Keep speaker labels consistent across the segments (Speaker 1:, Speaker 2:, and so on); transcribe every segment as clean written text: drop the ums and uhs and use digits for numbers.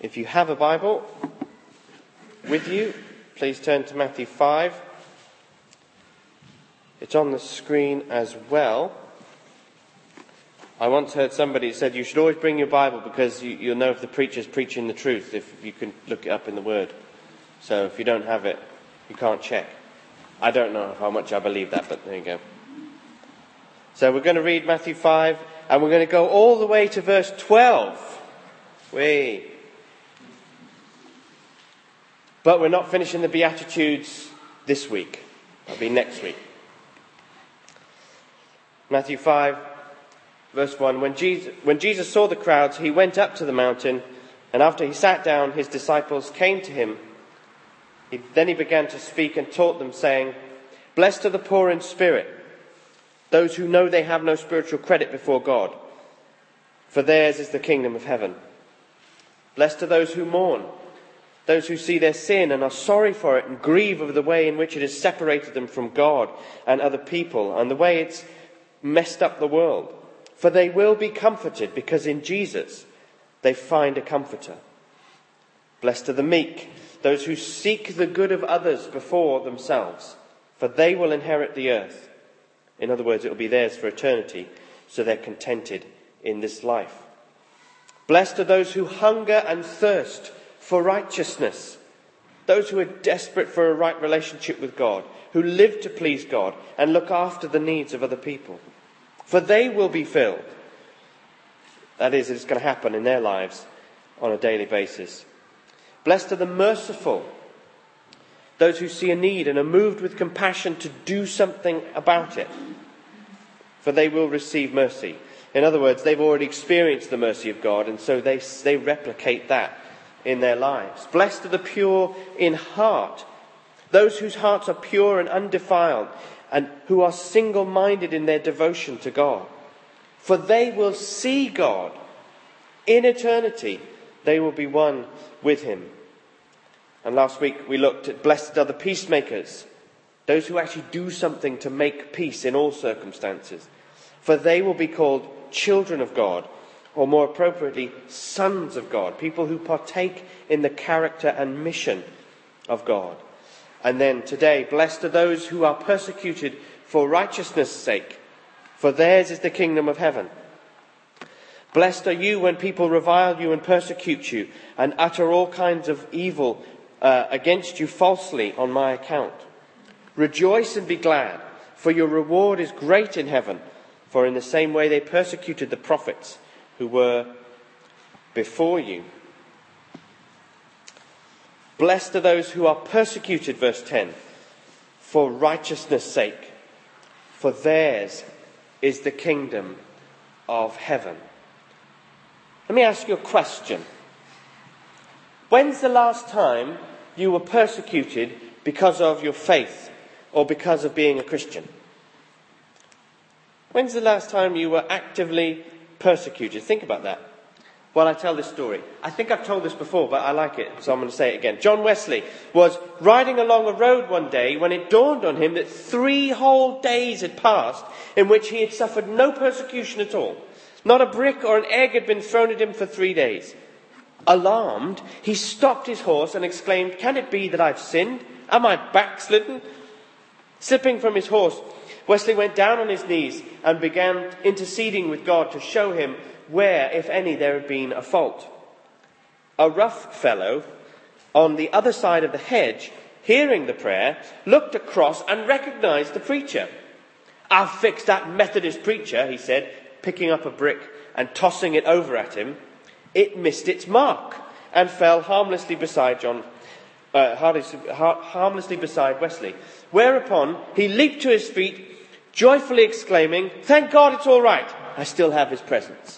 Speaker 1: If you have a Bible with you, please turn to Matthew 5. It's on the screen as well. I once heard somebody said you should always bring your Bible because you'll know if the preacher's preaching the truth if you can look it up in the Word. So if you don't have it, you can't check. I don't know how much I believe that, but there you go. So we're going to read Matthew 5, and we're going to go all the way to verse 12. But we're not finishing the Beatitudes this week. That'll be next week. Matthew 5, verse 1. When Jesus saw the crowds, he went up to the mountain, and after he sat down, his disciples came to him. Then he began to speak and taught them, saying, "Blessed are the poor in spirit, those who know they have no spiritual credit before God, for theirs is the kingdom of heaven. Blessed are those who mourn, those who see their sin and are sorry for it and grieve over the way in which it has separated them from God and other people and the way it's messed up the world. For they will be comforted because in Jesus they find a comforter. Blessed are the meek, those who seek the good of others before themselves, for they will inherit the earth." In other words, it will be theirs for eternity, so they're contented in this life. Blessed are those who hunger and thirst for righteousness, those who are desperate for a right relationship with God, who live to please God and look after the needs of other people, for they will be filled. That is, it's going to happen in their lives on a daily basis. Blessed are the merciful, those who see a need and are moved with compassion to do something about it, for they will receive mercy. In other words, they've already experienced the mercy of God, and so they replicate that in their lives. Blessed are the pure in heart, those whose hearts are pure and undefiled, and who are single-minded in their devotion to God, for they will see God. In eternity, they will be one with him. And last week we looked at blessed are the peacemakers, those who actually do something to make peace in all circumstances, for they will be called children of God, or more appropriately, sons of God, people who partake in the character and mission of God. And then today, blessed are those who are persecuted for righteousness' sake, for theirs is the kingdom of heaven. Blessed are you when people revile you and persecute you and utter all kinds of evil against you falsely on my account. Rejoice and be glad, for your reward is great in heaven, for in the same way they persecuted the prophets who were before you. Blessed are those who are persecuted, verse 10, for righteousness' sake, for theirs is the kingdom of heaven. Let me ask you a question. When's the last time you were persecuted because of your faith or because of being a Christian? When's the last time you were actively persecuted? Think about that. Well, I tell this story. I think I've told this before, but I like it, so I'm going to say it again. John Wesley was riding along a road one day when it dawned on him that 3 whole days had passed in which he had suffered no persecution at all. Not a brick or an egg had been thrown at him for 3 days. Alarmed, he stopped his horse and exclaimed, "Can it be that I've sinned? Am I backslidden?" Slipping from his horse, Wesley went down on his knees and began interceding with God to show him where, if any, there had been a fault. A rough fellow on the other side of the hedge, hearing the prayer, looked across and recognized the preacher. "I'll fix that Methodist preacher," he said, picking up a brick and tossing it over at him. It missed its mark and fell harmlessly beside harmlessly beside Wesley. Whereupon he leaped to his feet, joyfully exclaiming, "Thank God it's all right. I still have his presence."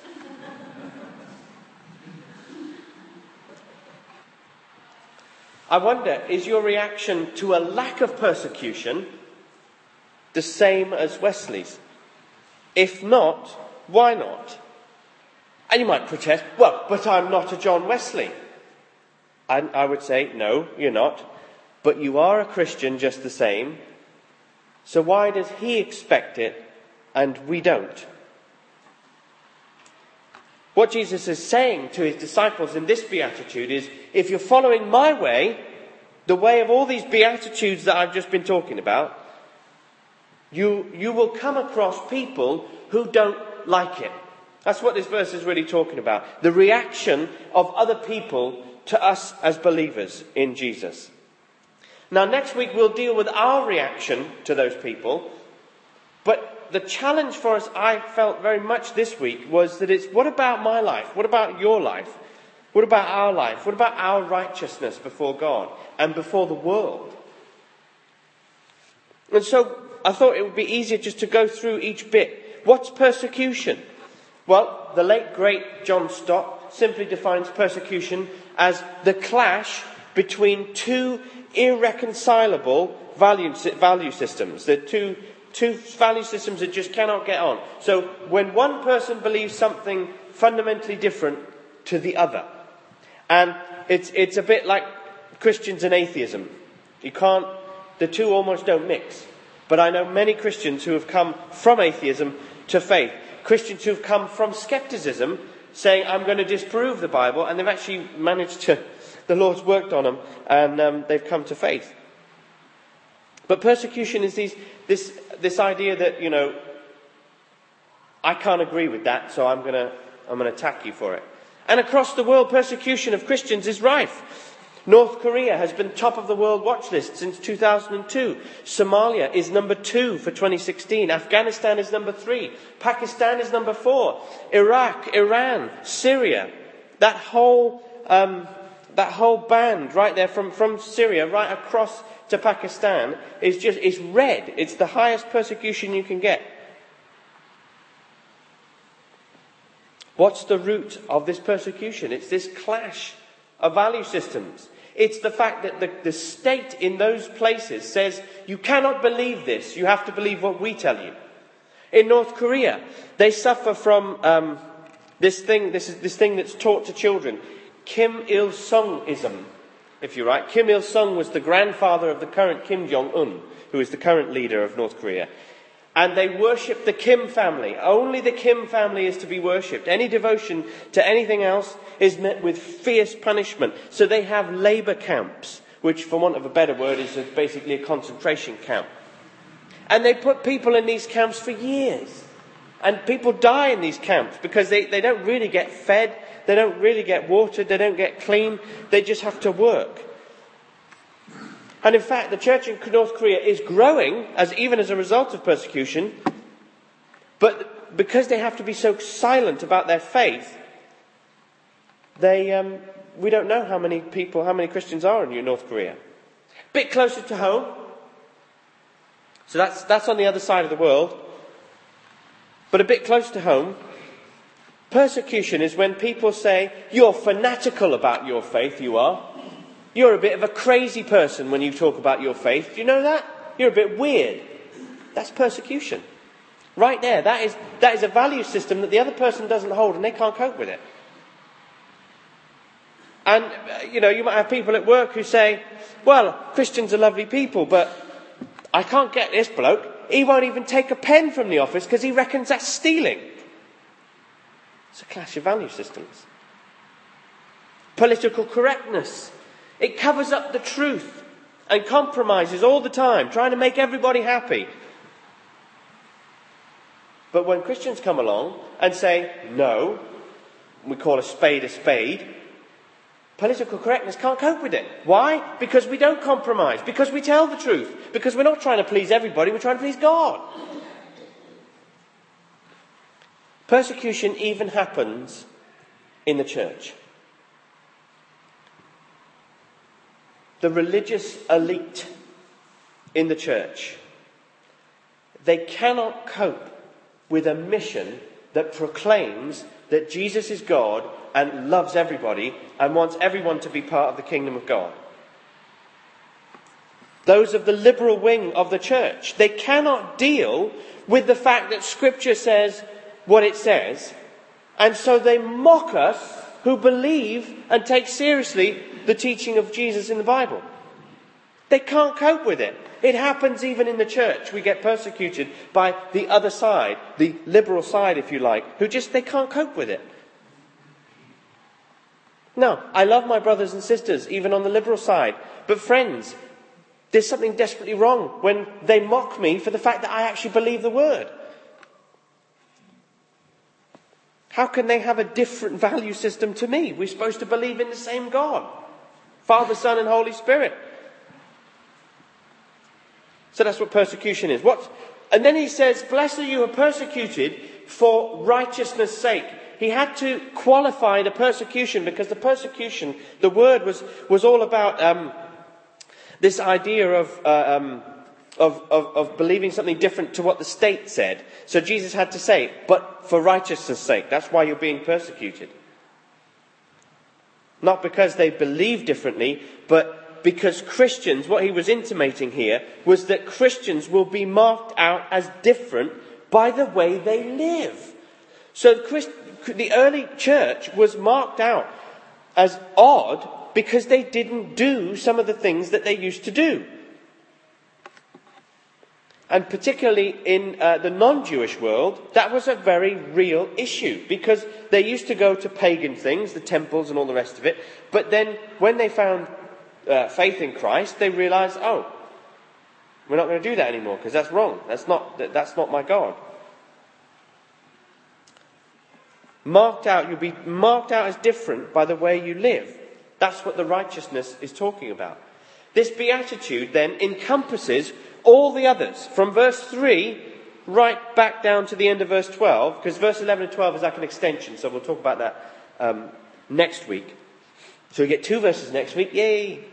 Speaker 1: I wonder, is your reaction to a lack of persecution the same as Wesley's? If not, why not? And you might protest, "Well, but I'm not a John Wesley." And I would say, no, you're not. But you are a Christian just the same. So why does he expect it and we don't? What Jesus is saying to his disciples in this beatitude is, if you're following my way, the way of all these beatitudes that I've just been talking about, you will come across people who don't like it. That's what this verse is really talking about. The reaction of other people to us as believers in Jesus. Now, next week we'll deal with our reaction to those people. But the challenge for us, I felt very much this week, was that it's, what about my life? What about your life? What about our life? What about our righteousness before God and before the world? And so I thought it would be easier just to go through each bit. What's persecution? Well, the late great John Stott simply defines persecution as the clash between two irreconcilable value systems. The two value systems that just cannot get on. So when one person believes something fundamentally different to the other, and it's a bit like Christians and atheism. The two almost don't mix. But I know many Christians who have come from atheism to faith. Christians who have come from skepticism, saying, I'm going to disprove the Bible, and they've actually managed to, the Lord's worked on them, and they've come to faith. But persecution is this idea that, I can't agree with that, so I'm going to attack you for it. And across the world, persecution of Christians is rife. North Korea has been top of the world watch list since 2002. Somalia is number 2 for 2016. Afghanistan is number 3. Pakistan is number 4. Iraq, Iran, Syria. That whole band right there from Syria right across to Pakistan is red. It's the highest persecution you can get. What's the root of this persecution? It's this clash of value systems. It's the fact that the state in those places says, you cannot believe this, you have to believe what we tell you. In North Korea, they suffer from this thing that's taught to children, Kim Il-sung-ism, if you like. Kim Il-sung was the grandfather of the current Kim Jong-un, who is the current leader of North Korea. And they worship the Kim family. Only the Kim family is to be worshipped. Any devotion to anything else is met with fierce punishment. So they have labour camps, which, for want of a better word, is basically a concentration camp. And they put people in these camps for years. And people die in these camps because they don't really get fed, they don't really get watered, they don't get clean, they just have to work. And in fact, the church in North Korea is growing, even as a result of persecution. But because they have to be so silent about their faith, we don't know how many Christians are in North Korea. Bit closer to home. So that's on the other side of the world. But a bit close to home, persecution is when people say, you're fanatical about your faith, you are. You're a bit of a crazy person when you talk about your faith. Do you know that? You're a bit weird. That's persecution. Right there. That is a value system that the other person doesn't hold and they can't cope with it. And, you might have people at work who say, well, Christians are lovely people, but I can't get this bloke. He won't even take a pen from the office because he reckons that's stealing. It's a clash of value systems. Political correctness. It covers up the truth and compromises all the time, trying to make everybody happy. But when Christians come along and say, no, we call a spade, political correctness can't cope with it. Why? Because we don't compromise, because we tell the truth, because we're not trying to please everybody, we're trying to please God. Persecution even happens in the church. The religious elite in the church, they cannot cope with a mission that proclaims that Jesus is God and loves everybody and wants everyone to be part of the kingdom of God. Those of the liberal wing of the church, they cannot deal with the fact that Scripture says what it says, and so they mock us who believe and take seriously the teaching of Jesus in the Bible. They can't cope with it. It happens even in the church. We get persecuted by the other side, the liberal side, if you like, they can't cope with it. No, I love my brothers and sisters, even on the liberal side. But friends, there's something desperately wrong when they mock me for the fact that I actually believe the word. How can they have a different value system to me? We're supposed to believe in the same God. Father, Son, and Holy Spirit. So that's what persecution is. And then he says, blessed are you who are persecuted for righteousness' sake. He had to qualify the persecution because the persecution, the word was all about this idea of believing something different to what the state said. So Jesus had to say, but for righteousness' sake, that's why you're being persecuted. Not because they believe differently, but because Christians, what he was intimating here, was that Christians will be marked out as different by the way they live. So the early church was marked out as odd because they didn't do some of the things that they used to do. And particularly in the non-Jewish world, that was a very real issue because they used to go to pagan things, the temples and all the rest of it. But then when they found faith in Christ, they realized, oh, we're not going to do that anymore because that's wrong. That's not my God. You'll be marked out as different by the way you live. That's what the righteousness is talking about. This beatitude then encompasses all the others, from verse 3 right back down to the end of verse 12, because verse 11 and 12 is like an extension, so we'll talk about that next week. So we get 2 verses next week, yay!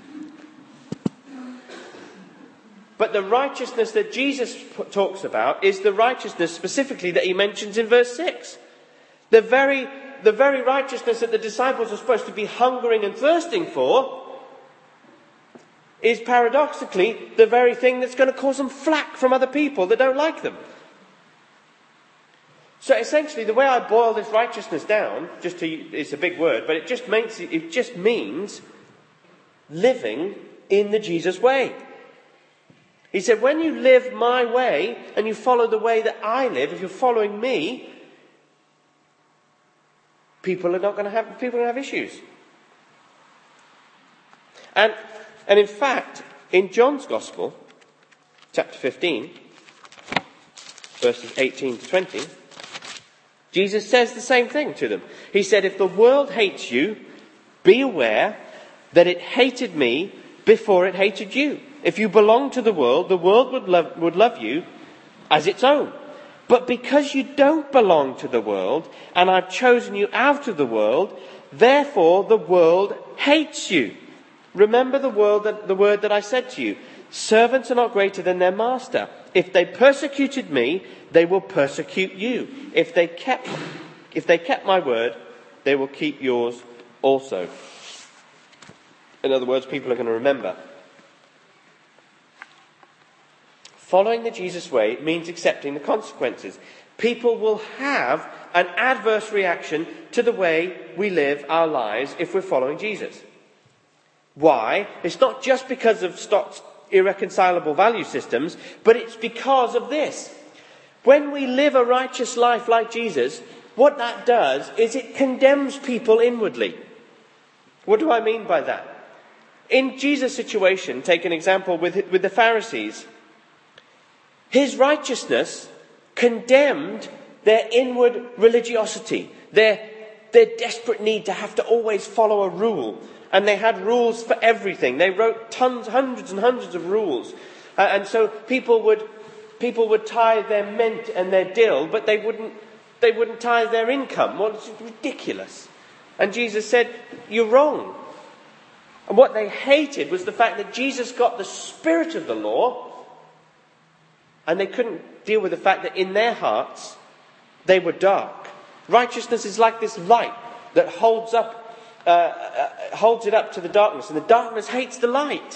Speaker 1: But the righteousness that Jesus talks about is the righteousness specifically that he mentions in verse 6. The very righteousness that the disciples are supposed to be hungering and thirsting for is paradoxically the very thing that's going to cause them flack from other people that don't like them. So essentially, the way I boil this righteousness down, it's a big word, but it just means living in the Jesus way. He said, when you live my way and you follow the way that I live, if you're following me, people are going to have issues. And in fact, in John's Gospel, chapter 15, verses 18 to 20, Jesus says the same thing to them. He said, if the world hates you, be aware that it hated me before it hated you. If you belong to the world would love you as its own. But because you don't belong to the world, and I've chosen you out of the world, therefore the world hates you. Remember the word that I said to you. Servants are not greater than their master. If they persecuted me, they will persecute you. If they kept my word, they will keep yours also. In other words, people are going to remember. Following the Jesus way means accepting the consequences. People will have an adverse reaction to the way we live our lives if we're following Jesus. Why? It's not just because of Stott's irreconcilable value systems, but it's because of this. When we live a righteous life like Jesus, what that does is it condemns people inwardly. What do I mean by that? In Jesus' situation, take an example with the Pharisees. His righteousness condemned their inward religiosity, their desperate need to have to always follow a rule. And they had rules for everything. They wrote hundreds and hundreds of rules. And so people would tithe their mint and their dill, but they wouldn't tithe their income. Well, it's ridiculous. And Jesus said, you're wrong. And what they hated was the fact that Jesus got the spirit of the law, and they couldn't deal with the fact that in their hearts they were dark. Righteousness is like this light that holds it up to the darkness, and the darkness hates the light.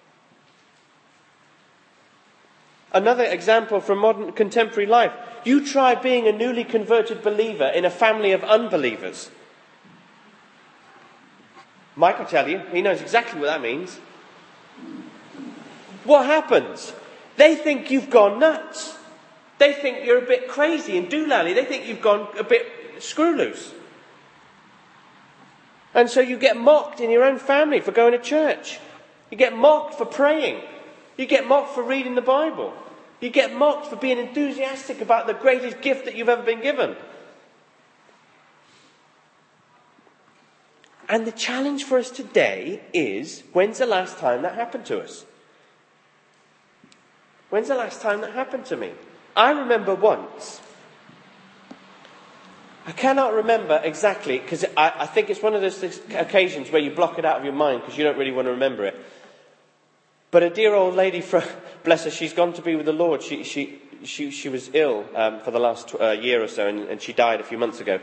Speaker 1: Another example from modern contemporary life. You try being a newly converted believer in a family of unbelievers. Mike will tell you, he knows exactly what that means. What happens? They think you've gone nuts. They think you're a bit crazy and doolally. They think you've gone a bit screw loose. And so you get mocked in your own family for going to church. You get mocked for praying. You get mocked for reading the Bible. You get mocked for being enthusiastic about the greatest gift that you've ever been given. And the challenge for us today is, when's the last time that happened to us? When's the last time that happened to me? I remember once. I cannot remember exactly, because I think it's one of those occasions where you block it out of your mind because you don't really want to remember it. But a dear old lady, bless her, she's gone to be with the Lord. She was ill for the last year or so, and she died a few months ago.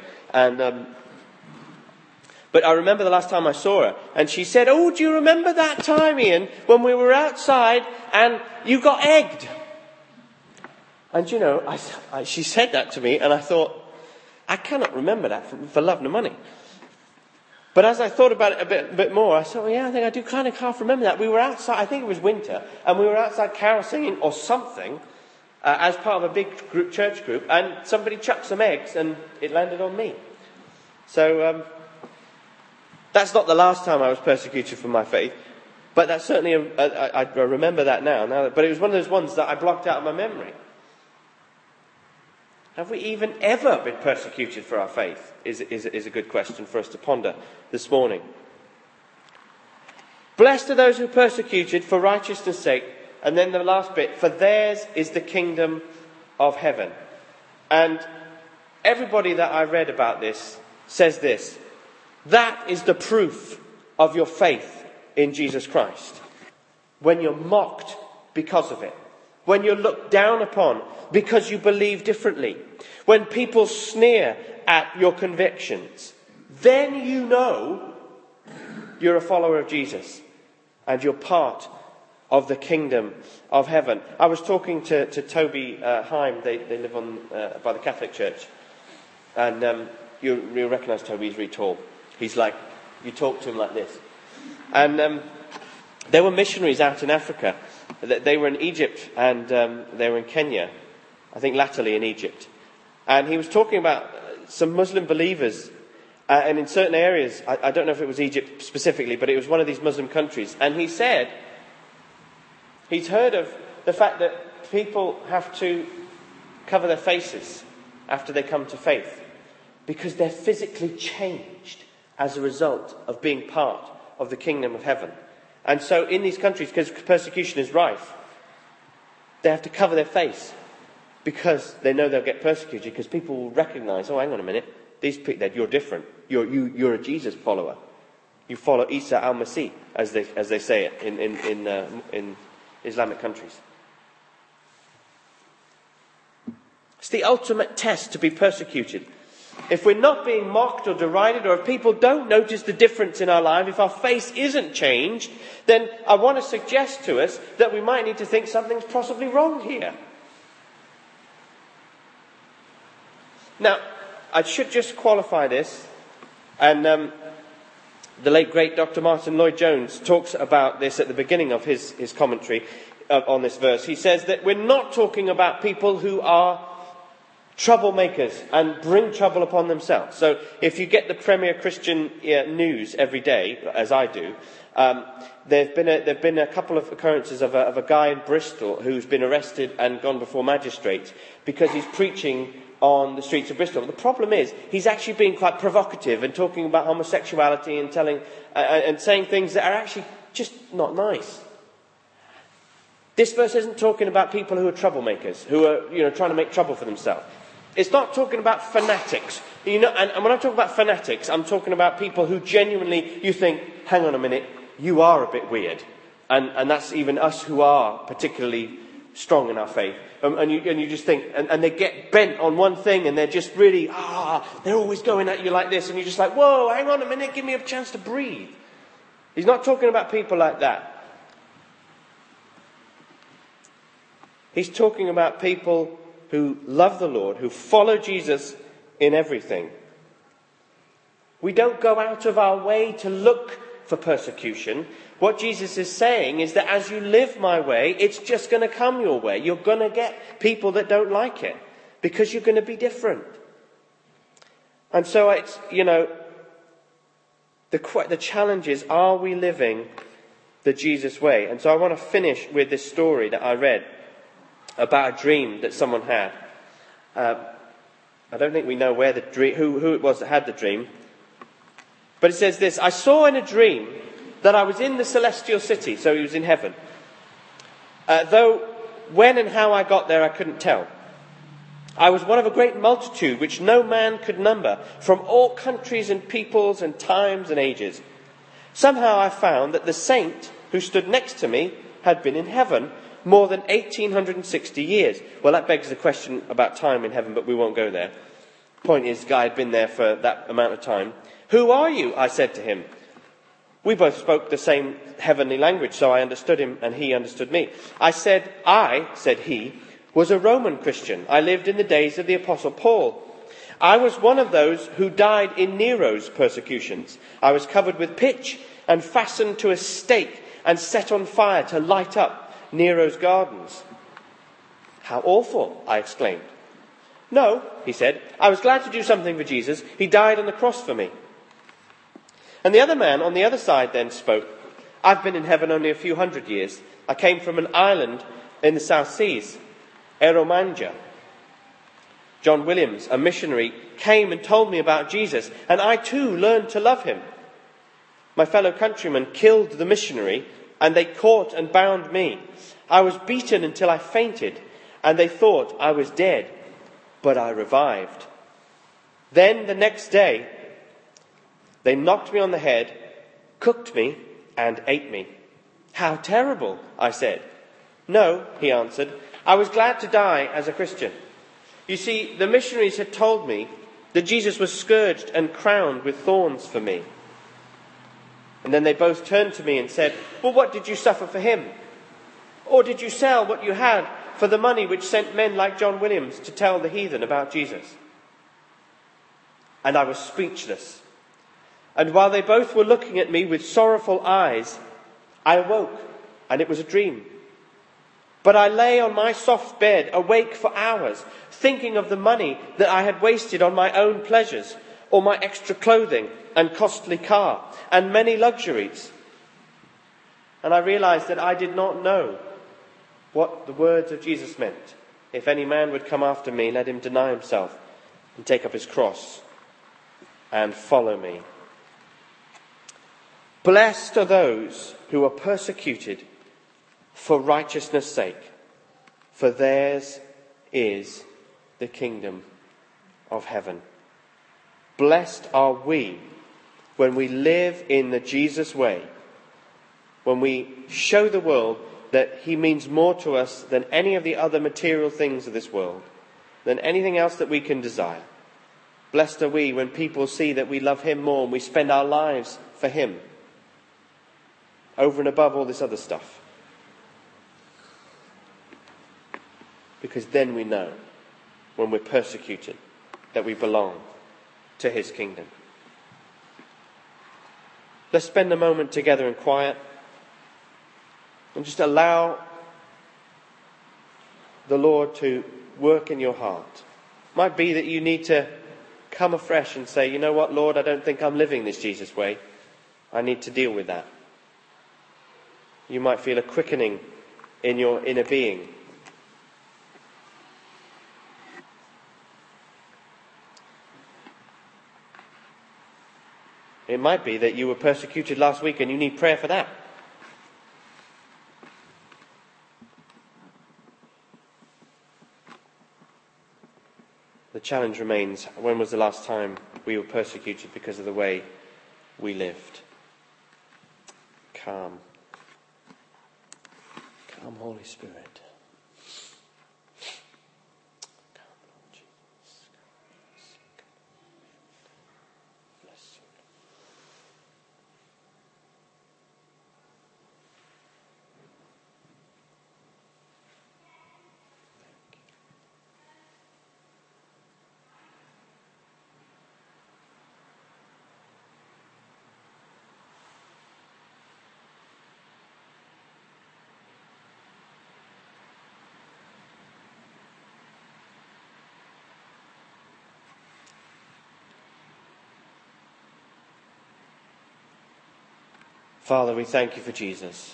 Speaker 1: But I remember the last time I saw her, and she said, "Oh, do you remember that time, Ian, when we were outside and you got egged?" And you know, she said that to me, and I thought, I cannot remember that for love nor money. But as I thought about it a bit more, I thought, I think I do kind of half remember that. We were outside, I think it was winter, and we were outside carol singing or something as part of a big church group, and somebody chucked some eggs, and it landed on me. So that's not the last time I was persecuted for my faith, but that's certainly, I remember that now. But it was one of those ones that I blocked out of my memory. Have we even ever been persecuted for our faith? Is a good question for us to ponder this morning. Blessed are those who are persecuted for righteousness' sake. And then the last bit, for theirs is the kingdom of heaven. And everybody that I read about this says this: that is the proof of your faith in Jesus Christ. When you're mocked because of it. When you're looked down upon because you believe differently. When people sneer at your convictions. Then you know you're a follower of Jesus. And you're part of the kingdom of heaven. I was talking to Toby Heim. They live on by the Catholic Church. And you'll recognise Toby. He's really tall. He's like, you talk to him like this. And there were missionaries out in Africa. They were in Egypt and they were in Kenya. I think latterly in Egypt. And he was talking about some Muslim believers. And in certain areas, I don't know if it was Egypt specifically, but it was one of these Muslim countries. And he said he's heard of the fact that people have to cover their faces after they come to faith because they're physically changed as a result of being part of the kingdom of heaven. And so in these countries, because persecution is rife, they have to cover their face because they know they'll get persecuted, because people will recognise, oh, hang on a minute, these people, you're different. You're a Jesus follower. You follow Isa al-Masih, as they say it in Islamic countries. It's the ultimate test to be persecuted. If we're not being mocked or derided, or if people don't notice the difference in our life, if our face isn't changed, then I want to suggest to us that we might need to think something's possibly wrong here. Now, I should just qualify this, and the late great Dr. Martin Lloyd-Jones talks about this at the beginning of his commentary on this verse. He says that we're not talking about people who are troublemakers and bring trouble upon themselves. So if you get the Premier Christian news every day, as I do, there've been a couple of occurrences of a guy in Bristol who's been arrested and gone before magistrates because he's preaching on the streets of Bristol. The problem is he's actually being quite provocative and talking about homosexuality and telling and saying things that are actually just not nice. This verse isn't talking about people who are troublemakers, who are trying to make trouble for themselves. It's not talking about fanatics. And when I talk about fanatics, I'm talking about people who genuinely you think, hang on a minute, you are a bit weird. And that's even us who are particularly strong in our faith. And you just think, and they get bent on one thing, and they're just really, they're always going at you like this, and you're just like, whoa, hang on a minute, give me a chance to breathe. He's not talking about people like that. He's talking about people who love the Lord, who follow Jesus in everything. We don't go out of our way to look for persecution. What Jesus is saying is that as you live my way, it's just going to come your way. You're going to get people that don't like it because you're going to be different. And so it's, The challenge is, are we living the Jesus way? And so I want to finish with this story that I read about a dream that someone had. I don't think we know where the dream, who it was that had the dream. But it says this: I saw in a dream that I was in the celestial city, so he was in heaven. Though when and how I got there I couldn't tell. I was one of a great multitude which no man could number, from all countries and peoples and times and ages. Somehow I found that the saint who stood next to me had been in heaven more than 1860 years. Well, that begs the question about time in heaven, but we won't go there. Point is, Guy had been there for that amount of time. Who are you? I said to him. We both spoke the same heavenly language, so I understood him and he understood me. I said he, was a Roman Christian. I lived in the days of the Apostle Paul. I was one of those who died in Nero's persecutions. I was covered with pitch and fastened to a stake and set on fire to light up Nero's gardens. How awful, I exclaimed. No, he said, I was glad to do something for Jesus. He died on the cross for me. And the other man on the other side then spoke. I've been in heaven only a few hundred years. I came from an island in the South Seas, Eromanga. John Williams, a missionary, came and told me about Jesus, and I too learned to love him. My fellow countrymen killed the missionary, and they caught and bound me. I was beaten until I fainted, and they thought I was dead, but I revived. Then the next day, they knocked me on the head, cooked me, and ate me. How terrible, I said. No, he answered, I was glad to die as a Christian. You see, the missionaries had told me that Jesus was scourged and crowned with thorns for me. And then they both turned to me and said, well, what did you suffer for him? Or did you sell what you had for the money which sent men like John Williams to tell the heathen about Jesus? And I was speechless. And while they both were looking at me with sorrowful eyes, I awoke, and it was a dream. But I lay on my soft bed, awake for hours, thinking of the money that I had wasted on my own pleasures, or my extra clothing and costly car, and many luxuries. And I realized that I did not know what the words of Jesus meant. If any man would come after me, let him deny himself and take up his cross and follow me. Blessed are those who are persecuted for righteousness' sake, for theirs is the kingdom of heaven. Blessed are we when we live in the Jesus way, when we show the world that he means more to us than any of the other material things of this world, than anything else that we can desire. Blessed are we when people see that we love him more and we spend our lives for him, over and above all this other stuff. Because then we know, when we're persecuted, that we belong to his kingdom. Let's spend a moment together in quiet and just allow the Lord to work in your heart. Might be that you need to come afresh and say, you know what, Lord, I don't think I'm living this Jesus way. I need to deal with that. You might feel a quickening in your inner being. It might be that you were persecuted last week and you need prayer for that. The challenge remains, when was the last time we were persecuted because of the way we lived? Calm. Come, Holy Spirit. Come, Lord Jesus. Bless you. Father, we thank you for Jesus.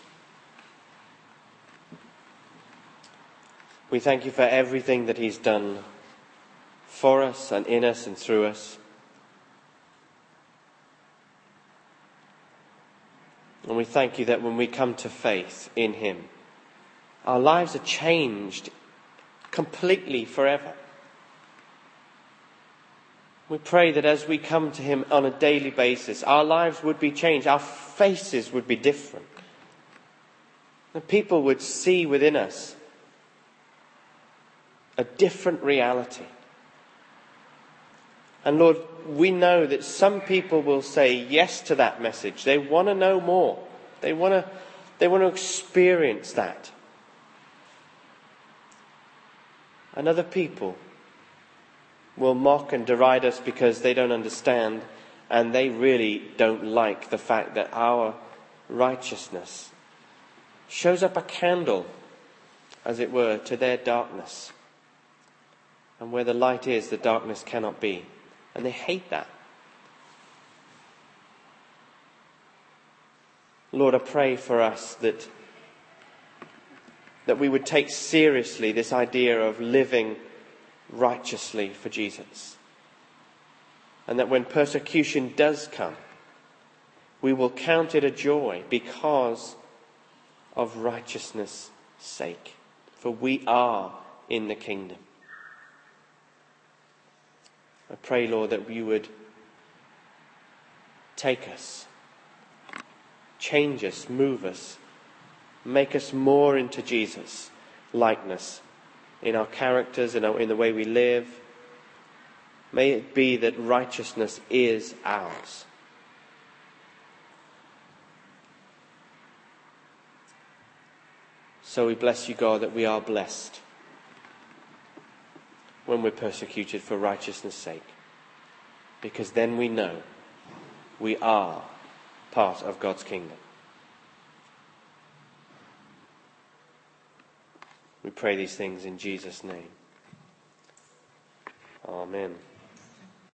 Speaker 1: We thank you for everything that he's done for us and in us and through us. And we thank you that when we come to faith in him, our lives are changed completely forever. We pray that as we come to him on a daily basis, our lives would be changed, our faces would be different. And people would see within us a different reality. And Lord, we know that some people will say yes to that message. They want to know more. They want to experience that. And other people will mock and deride us because they don't understand, and they really don't like the fact that our righteousness shows up a candle, as it were, to their darkness. And where the light is, the darkness cannot be. And they hate that. Lord, I pray for us that we would take seriously this idea of living righteously for Jesus. And that when persecution does come, we will count it a joy because of righteousness' sake. For we are in the kingdom. I pray, Lord, that you would take us, change us, move us, make us more into Jesus' likeness in our characters, in the way we live. May it be that righteousness is ours. So we bless you, God, that we are blessed when we're persecuted for righteousness' sake, because then we know we are part of God's kingdom. We pray these things in Jesus' name. Amen.